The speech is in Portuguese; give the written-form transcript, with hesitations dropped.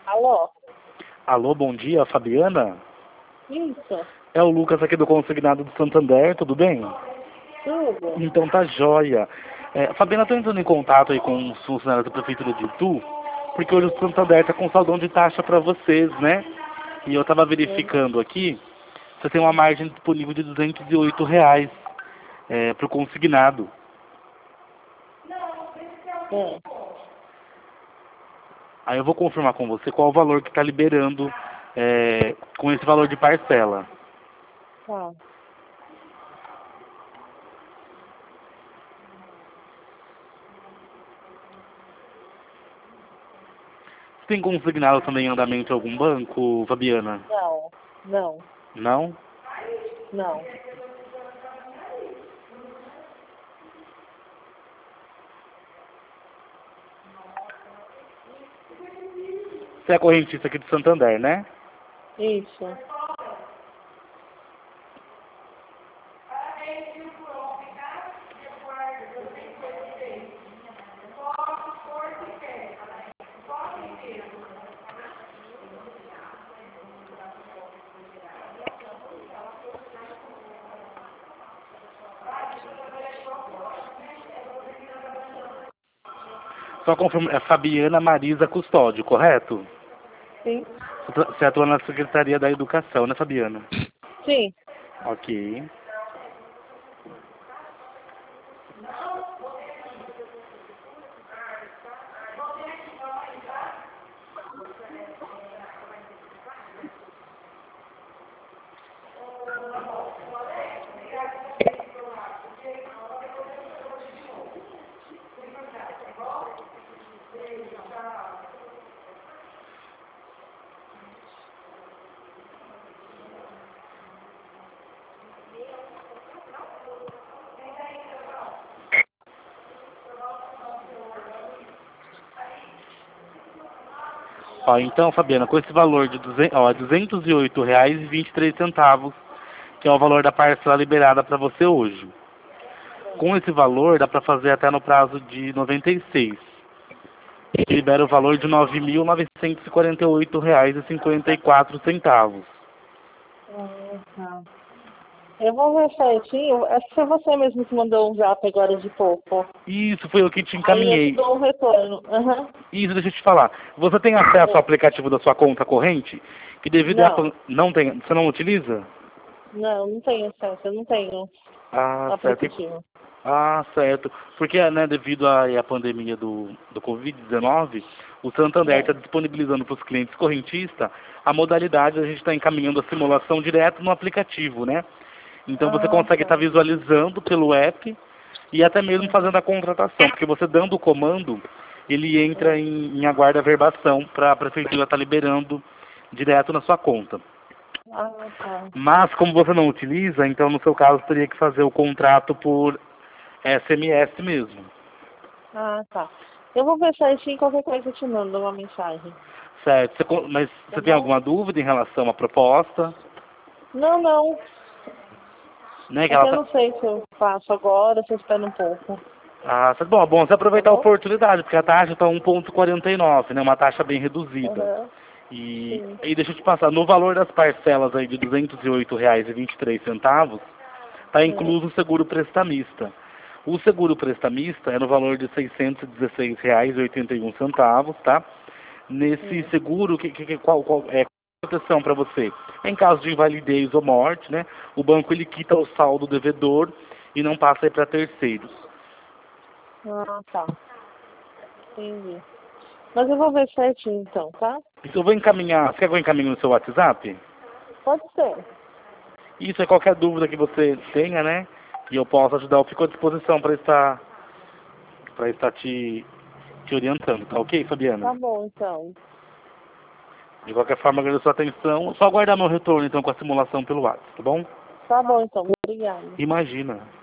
Alô? Alô, bom dia, Fabiana? Isso, É o Lucas aqui do Consignado do Santander, tudo bem? tudo. Então tá jóia. Fabiana, tô entrando em contato aí com os funcionários da Prefeitura de Itu, porque hoje o Santander tá com saldão de taxa para vocês, né? E eu tava Uhum. verificando aqui, você tem uma margem disponível de R$ 208 pro consignado. É, Aí eu vou confirmar com você qual o valor que está liberando com esse valor de parcela. tá. Você tem consignado também em andamento em algum banco, Fabiana? Não, não, Não? não. Você é correntista aqui de Santander, né? Isso. Só confirma, é Fabiana Marisa Custódio, correto? Sim. Você atua na Secretaria da Educação, né, Fabiana? Sim. Ok. Ó, então, Fabiana, com esse valor de R$ 208,23, que é o valor da parcela liberada para você hoje. Com esse valor, dá para fazer até no prazo de 96. Que libera o valor de R$ 9.948,54. Tá. Eu vou ver certinho. Acho que foi você mesmo que mandou um zap agora de pouco. Isso, foi eu que te Aí eu te encaminhei. dou um retorno. Aham. Isso, deixa eu te falar. Você tem acesso ao aplicativo da sua conta corrente? Que devido a... Não, Não tem... Você não utiliza? não tenho acesso. Eu não tenho Ah, certo. aplicativo. Ah, certo. Porque, né, devido à pandemia do Covid-19, o Santander É. está disponibilizando para os clientes correntistas a modalidade de a gente estar encaminhando a simulação direto no aplicativo, né? Então você Ah, consegue estar tá. visualizando pelo app e até mesmo Uhum. fazendo a contratação, porque você dando o comando, ele entra Uhum. em aguarda verbação para a prefeitura estar liberando direto na sua conta. Ah, tá. Mas como você não utiliza, então no seu caso teria que fazer o contrato por SMS mesmo. Ah, tá. Eu vou ver certinho, qualquer coisa eu te mando uma mensagem. Certo. Mas Tá você tem bom? alguma dúvida em relação à proposta? Não, não. Né, que É que ela eu tá... não sei se eu faço agora, se eu espero um pouco. Ah, bom, você Tá aproveitar a bom? oportunidade, porque a taxa está 1,49, né? Uma taxa bem reduzida. Aham. E, Sim. e deixa eu te passar, no valor das parcelas aí de R$ 208,23, está É. incluso o seguro prestamista. O seguro prestamista é no valor de R$ 616,81, tá? Nesse Sim. seguro, qual é a proteção para você? Em caso de invalidez ou morte, né? O banco ele quita o saldo devedor e não passa aí para terceiros. Ah, tá. Entendi. Mas eu vou ver certinho então, tá? Então eu vou encaminhar, você quer que eu encaminhe no seu WhatsApp? Pode ser. Isso é qualquer dúvida que você tenha, né? E eu posso ajudar, eu fico à disposição para estar te orientando, tá ok, Fabiana? Tá bom, então. De qualquer forma, agradeço a sua atenção. Só aguardar meu retorno então com a simulação pelo WhatsApp, tá bom? Tá bom, então. Obrigada. Imagina.